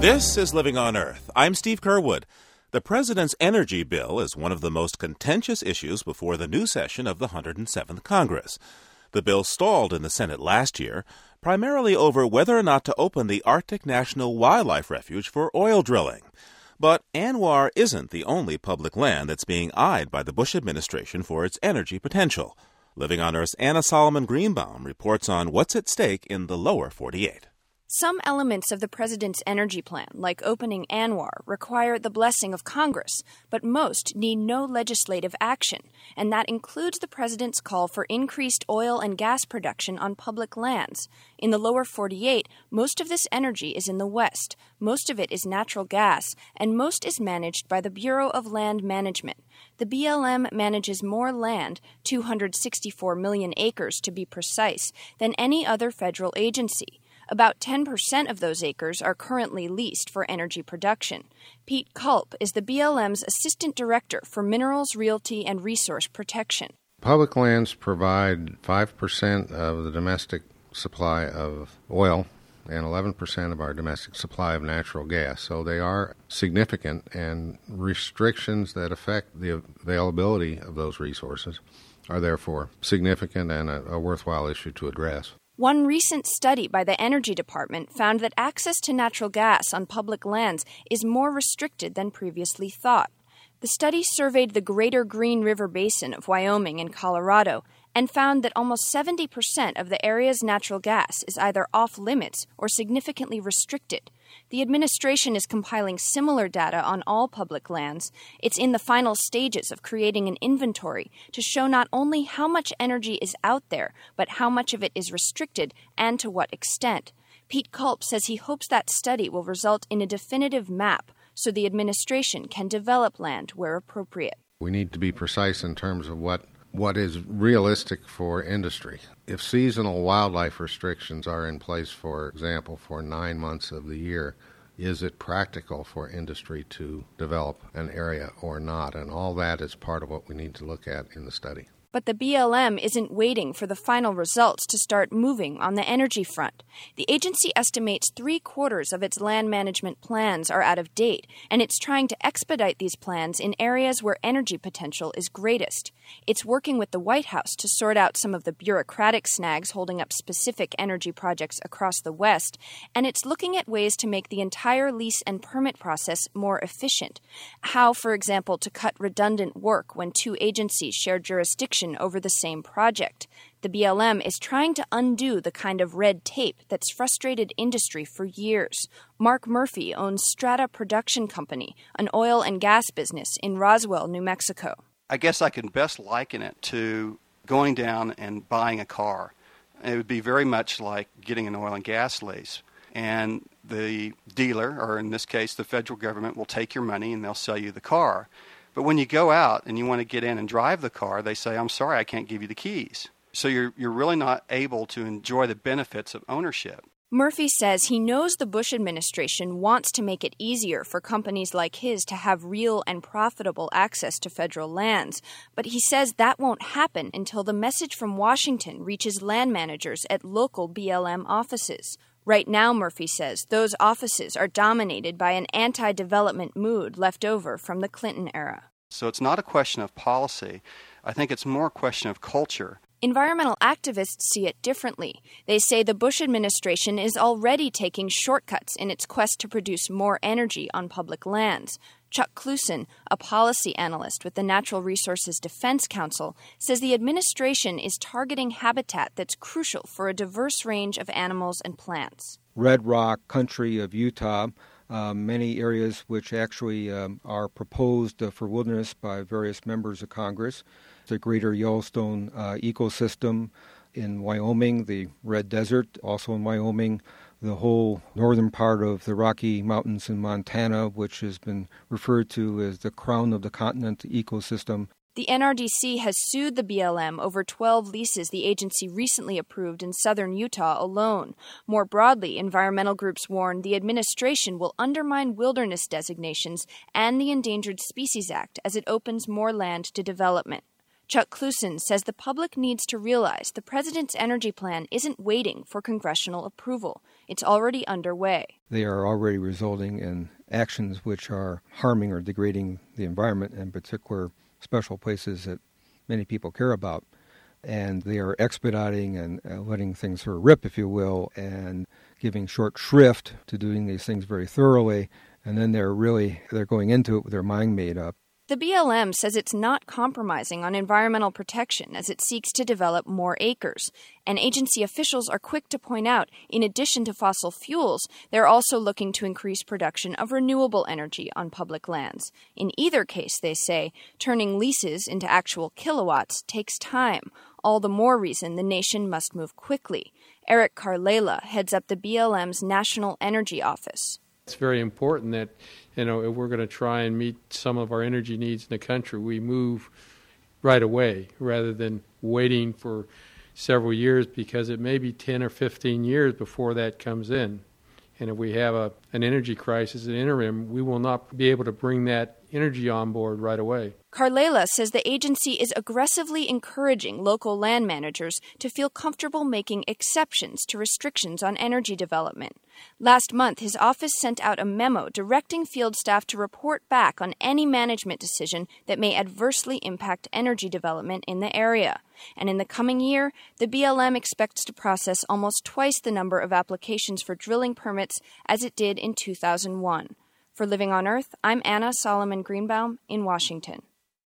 This is Living on Earth. I'm Steve Curwood. The president's energy bill is one of the most contentious issues before the new session of the 107th Congress. The bill stalled in the Senate last year, primarily over whether or not to open the Arctic National Wildlife Refuge for oil drilling. But ANWR isn't the only public land that's being eyed by the Bush administration for its energy potential. Living on Earth's Anna Solomon Greenbaum reports on what's at stake in the lower 48. Some elements of the president's energy plan, like opening ANWR, require the blessing of Congress, but most need no legislative action, and that includes the president's call for increased oil and gas production on public lands. In the lower 48, most of this energy is in the West, most of it is natural gas, and most is managed by the Bureau of Land Management. The BLM manages more land, 264 million acres to be precise, than any other federal agency. About 10% of those acres are currently leased for energy production. Pete Culp is the BLM's Assistant Director for Minerals, Realty, and Resource Protection. Public lands provide 5% of the domestic supply of oil and 11% of our domestic supply of natural gas. So they are significant, and restrictions that affect the availability of those resources are therefore significant and a worthwhile issue to address. One recent study by the Energy Department found that access to natural gas on public lands is more restricted than previously thought. The study surveyed the greater Green River Basin of Wyoming and Colorado and found that almost 70% of the area's natural gas is either off-limits or significantly restricted. The administration is compiling similar data on all public lands. It's in the final stages of creating an inventory to show not only how much energy is out there, but how much of it is restricted and to what extent. Pete Culp says he hopes that study will result in a definitive map so the administration can develop land where appropriate. We need to be precise in terms of what is realistic for industry. If seasonal wildlife restrictions are in place, for example, for 9 months of the year, is it practical for industry to develop an area or not? And all that is part of what we need to look at in the study. But the BLM isn't waiting for the final results to start moving on the energy front. The agency estimates 3/4 of its land management plans are out of date, and it's trying to expedite these plans in areas where energy potential is greatest. It's working with the White House to sort out some of the bureaucratic snags holding up specific energy projects across the West, and it's looking at ways to make the entire lease and permit process more efficient. How, for example, to cut redundant work when two agencies share jurisdiction over the same project. The BLM is trying to undo the kind of red tape that's frustrated industry for years. Mark Murphy owns Strata Production Company, an oil and gas business in Roswell, New Mexico. I guess I can best liken it to going down and buying a car. It would be very much like getting an oil and gas lease. And the dealer, or in this case the federal government, will take your money and they'll sell you the car. But when you go out and you want to get in and drive the car, they say, I'm sorry, I can't give you the keys. So you're really not able to enjoy the benefits of ownership. Murphy says he knows the Bush administration wants to make it easier for companies like his to have real and profitable access to federal lands, but he says that won't happen until the message from Washington reaches land managers at local BLM offices. Right now, Murphy says, those offices are dominated by an anti-development mood left over from the Clinton era. So it's not a question of policy. I think it's more a question of culture. Environmental activists see it differently. They say the Bush administration is already taking shortcuts in its quest to produce more energy on public lands. Chuck Klusen, a policy analyst with the Natural Resources Defense Council, says the administration is targeting habitat that's crucial for a diverse range of animals and plants. Red Rock country of Utah, many areas which actually are proposed for wilderness by various members of Congress. The greater Yellowstone ecosystem in Wyoming, the Red Desert, also in Wyoming, the whole northern part of the Rocky Mountains in Montana, which has been referred to as the crown of the continent ecosystem. The NRDC has sued the BLM over 12 leases the agency recently approved in southern Utah alone. More broadly, environmental groups warn the administration will undermine wilderness designations and the Endangered Species Act as it opens more land to development. Chuck Klusen says the public needs to realize the president's energy plan isn't waiting for congressional approval. It's already underway. They are already resulting in actions which are harming or degrading the environment, in particular special places that many people care about. And they are expediting and letting things sort of rip, if you will, and giving short shrift to doing these things very thoroughly. And then they're going into it with their mind made up. The BLM says it's not compromising on environmental protection as it seeks to develop more acres. And agency officials are quick to point out, in addition to fossil fuels, they're also looking to increase production of renewable energy on public lands. In either case, they say, turning leases into actual kilowatts takes time. All the more reason the nation must move quickly. Eric Carlela heads up the BLM's National Energy Office. It's very important that, if we're going to try and meet some of our energy needs in the country, we move right away rather than waiting for several years, because it may be 10 or 15 years before that comes in. And if we have an energy crisis, an interim, we will not be able to bring that energy on board right away. Carlela says the agency is aggressively encouraging local land managers to feel comfortable making exceptions to restrictions on energy development. Last month, his office sent out a memo directing field staff to report back on any management decision that may adversely impact energy development in the area. And in the coming year, the BLM expects to process almost twice the number of applications for drilling permits as it did in 2001. For Living on Earth, I'm Anna Solomon Greenbaum in Washington.